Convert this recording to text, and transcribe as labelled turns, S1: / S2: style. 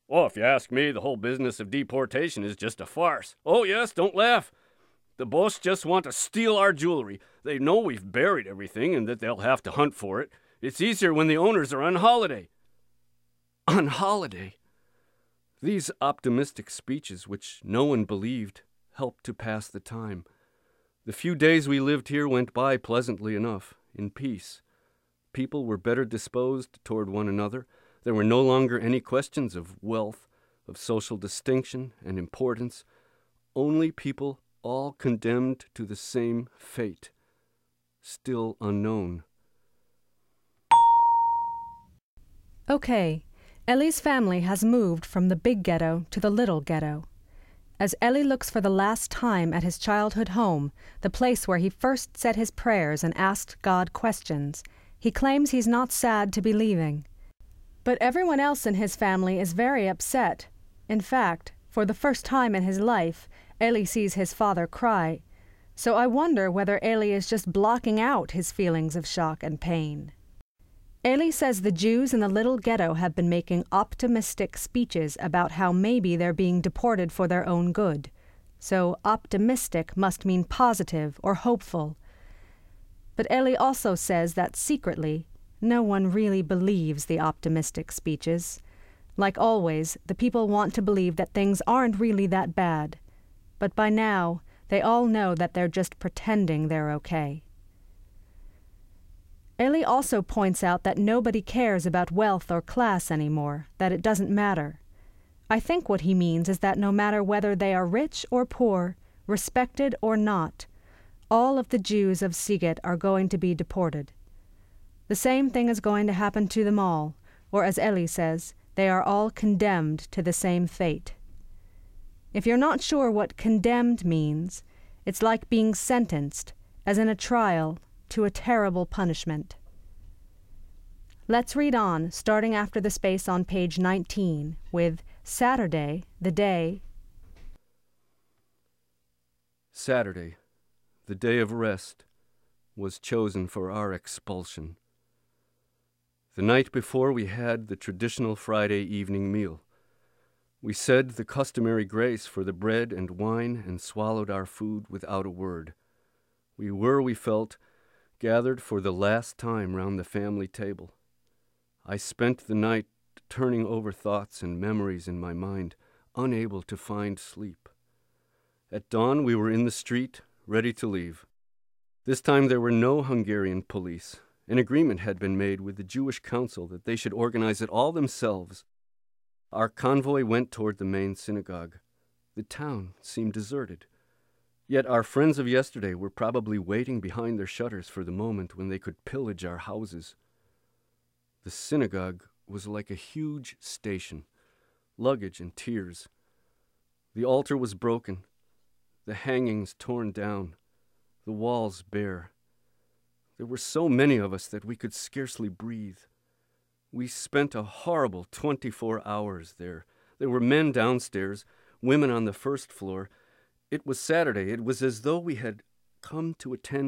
S1: Oh, if you ask me, the whole business of deportation is just a farce. Oh, yes, don't laugh. The boss just want to steal our jewelry. They know we've buried everything and that they'll have to hunt for it. It's easier when the owners are on holiday. On holiday? These optimistic speeches, which no one believed, helped to pass the time. The few days we lived here went by pleasantly enough, in peace. People were better disposed toward one another. There were no longer any questions of wealth, of social distinction and importance. Only people all condemned to the same fate, still unknown.
S2: Okay, Ellie's family has moved from the big ghetto to the little ghetto. As Ellie looks for the last time at his childhood home, the place where he first said his prayers and asked God questions, he claims he's not sad to be leaving. But everyone else in his family is very upset. In fact, for the first time in his life, Ellie sees his father cry. So I wonder whether Ellie is just blocking out his feelings of shock and pain. Ellie says the Jews in the little ghetto have been making optimistic speeches about how maybe they're being deported for their own good. So optimistic must mean positive or hopeful. But Ellie also says that secretly, no one really believes the optimistic speeches. Like always, the people want to believe that things aren't really that bad. But by now, they all know that they're just pretending they're okay. Ellie also points out that nobody cares about wealth or class anymore, that it doesn't matter. I think what he means is that no matter whether they are rich or poor, respected or not, all of the Jews of Siget are going to be deported. The same thing is going to happen to them all, or as Ellie says, they are all condemned to the same fate. If you're not sure what condemned means, it's like being sentenced, as in a trial, to a terrible punishment. Let's read on, starting after the space on page 19, with Saturday, the day.
S1: Saturday, the day of rest, was chosen for our expulsion. The night before, we had the traditional Friday evening meal. We said the customary grace for the bread and wine and swallowed our food without a word. We were, we felt, gathered for the last time round the family table. I spent the night turning over thoughts and memories in my mind, unable to find sleep. At dawn, we were in the street, ready to leave. This time there were no Hungarian police. An agreement had been made with the Jewish Council that they should organize it all themselves. Our convoy went toward the main synagogue. The town seemed deserted. Yet our friends of yesterday were probably waiting behind their shutters for the moment when they could pillage our houses. The synagogue was like a huge station, luggage and tears. The altar was broken, the hangings torn down, the walls bare. There were so many of us that we could scarcely breathe. We spent a horrible 24 hours there. There were men downstairs, women on the first floor. It was Saturday. It was as though we had come to attend